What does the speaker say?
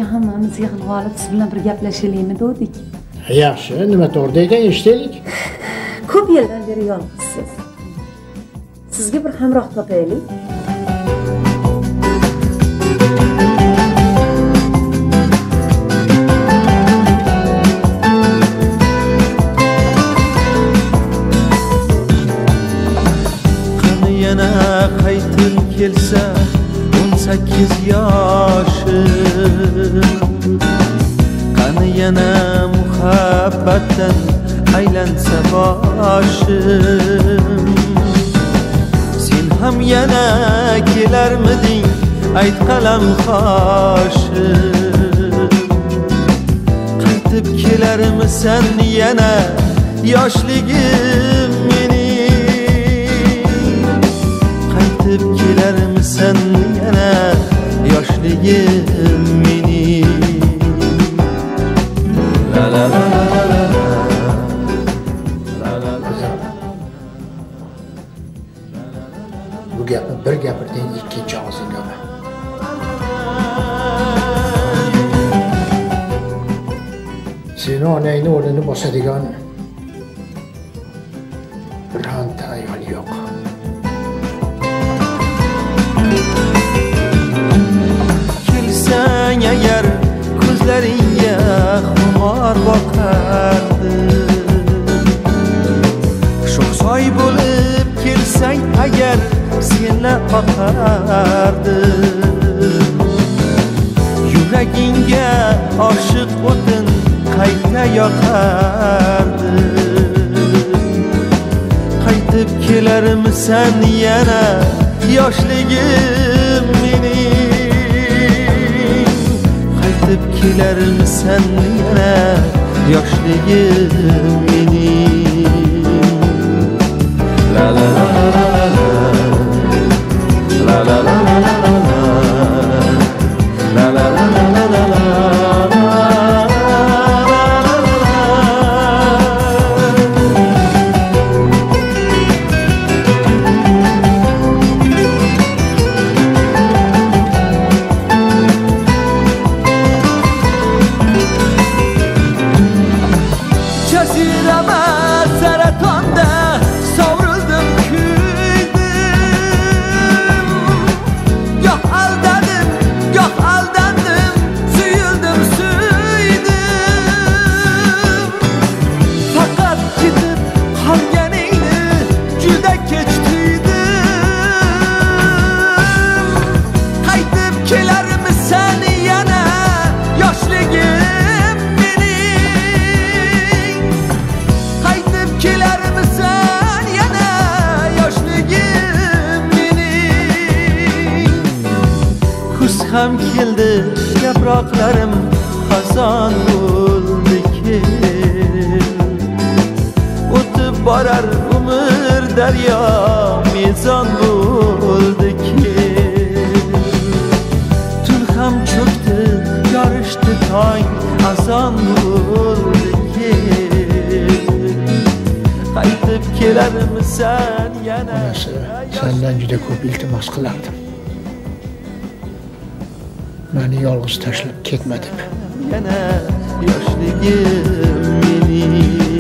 aka hammamiz yig'ilib olib siz bilan bir gaplashaylikmi dedik. Yaxshi, nima to'g'rida ekan eshitaylik. Ko'p yildan beri yolg'izsiz. Sizga bir hamroh topaylik. Qani yana qaytib kelsa 18 yoshim, qani yana muhabbatdan aylansa boshim. Sen ham yana kelarmiding ayt qalam qoshim, qaytib kelarmisan yana yoshligim mening, qaytib kelarmisan yana yoshligim mening. La la la la la la. Bu gapni bir gapirding, ikkinchi og'zingga olma. Seni onangni o'rnini bosadigan bironta ayol yo'q. Kelsang agar ko'zlaringga xumor boqardim, sho'xsoy bo'lib kelsang agar seni boqardim. Yuragingga oshiq o'tin qayta yoqardim, qaytib kelarmisan yana yoshligim mening, qaytib kelarmisan yana yoshligim mening. La la la la la la la la la la la la la la. Ham keldi yaproqlarim xazon bo'ldi kel, o'tib borar umr daryo mezon bo'ldi kel. Tun ham cho'kdi yorishdi tong azon bo'ldi kel, qaytib kelarmisan yana. Sendan juda ko'p iltimos qilardim, meni yolg'iz tashlab ketma deb. Yana yoshligim mening.